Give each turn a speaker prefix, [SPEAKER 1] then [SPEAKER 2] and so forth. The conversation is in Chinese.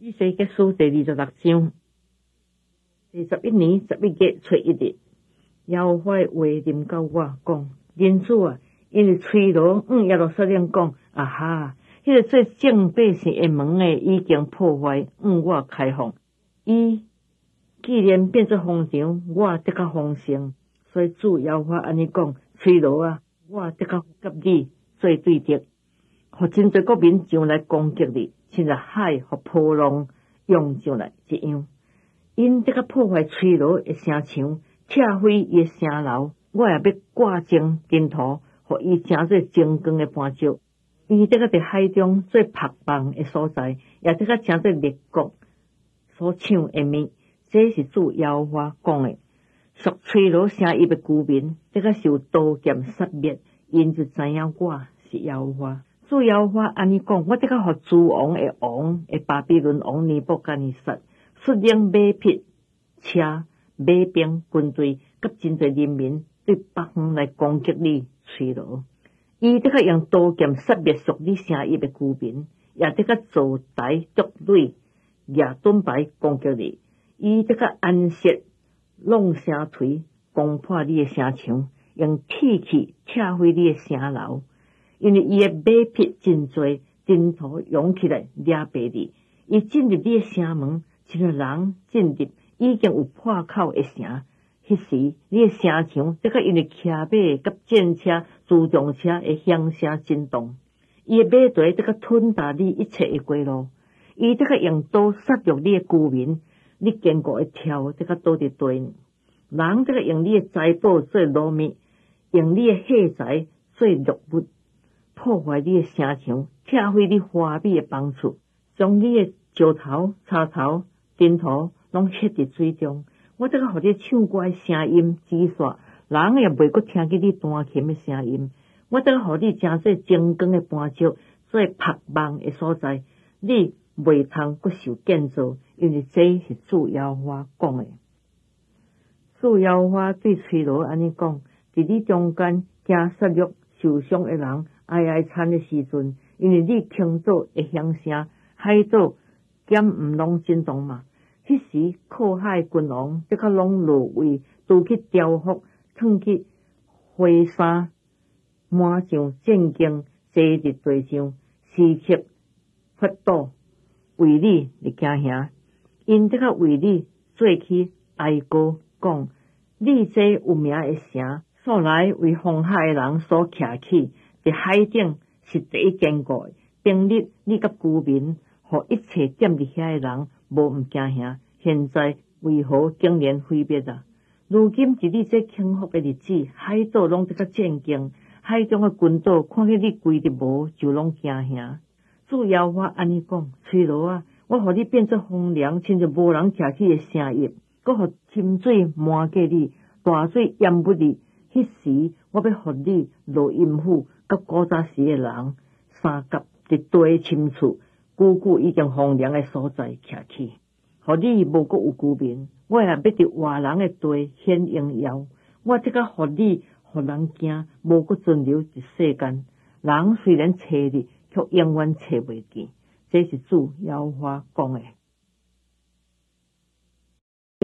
[SPEAKER 1] 伊世结束第26章，第11年11月初1日，耶和华的话临到我讲：人子啊，因为吹锣耶路撒冷讲，啊哈，迄个做正百姓的门的已经破坏，我开放。伊既然变作荒场，我得较丰盛，所以主耶和华安尼讲：吹锣啊，我得较甲你做对敌，互真侪国民上来攻击你，亲像海互波浪涌上来一样。因得较破坏吹锣的城墙，拆毁伊的城楼，我也要挂正金土，互伊成做精光的磐石。伊得较伫海中做曝网的所在，也得较成做列国所抢的物。这是主耶和华讲的。属吹锣声音的居民，得较受刀剑杀灭，因就知影我是耶和华。主耶和华安尼讲：我得较互诸王的王的巴比伦王尼布甲尼撒率领马匹、车、马兵、军队，甲真侪人民对北方来攻击你吹锣。伊得较用刀剑杀灭属你声音的居民，也得较造台筑垒、举盾牌攻击你。伊得较安设弄城锤，攻破你的城墙，用铁器拆毁你的城楼。因为伊的马匹真多，尘土涌起来掠白你。伊进入你的城门，像人进入已经有破口的城。迄时，你的城墙得较因为骑马甲战车、自动车的响声震动。伊的马蹄得较吞踏你一切的过路。伊得较用刀杀戮你的居民。你坚固的跳得较倒伫地，人得较用你的财宝做糯米，用你的器材做肉物，破坏你的城墙，拆毁你华美的房厝，将你的石头、插头、钉头拢ฮ็伫水中。我得较互你唱歌的声音止煞，人也袂阁听见你弹琴的声音。我得较互你成做精光的磐石，做曝网的所在，你袂通阁受建造。因为这是主耶和华讲的。主耶和华对吹锣安尼讲：伫你中间惊杀戮受伤的人哀哀惨的时阵，因为你倾倒的响声，海岛减毋拢震动嘛。迄时靠海君王得较拢落位，拄去雕服，褪去花衫，满上战兢，坐伫地上，时刻发抖，为你而惊吓。因得较为你做起哀歌，讲你这有名的城，素来为航海的人所徛起，伫海顶是第一坚固的，并立你甲居民，互一切踮伫遐的人无毋惊吓。现在为何竟然毁灭啊？如今伫你这幸福的日子，海岛拢得较战兢，海中的群岛看见你规日无，就拢惊吓。主耶和华安尼讲：吹锣啊！我互你变作荒凉，亲像无人徛起的城邑，搁互深水漫过你，大水淹没你。迄时，我要互你落阴雨，甲古早时的人三甲伫地深处，久久已经荒凉的所在徛起，互你无阁有居民。我也要伫活人的地显荣耀。我得较互你，互人惊，无阁存留一世间。人虽然找你，却永远找袂见。这是主耶和华讲的。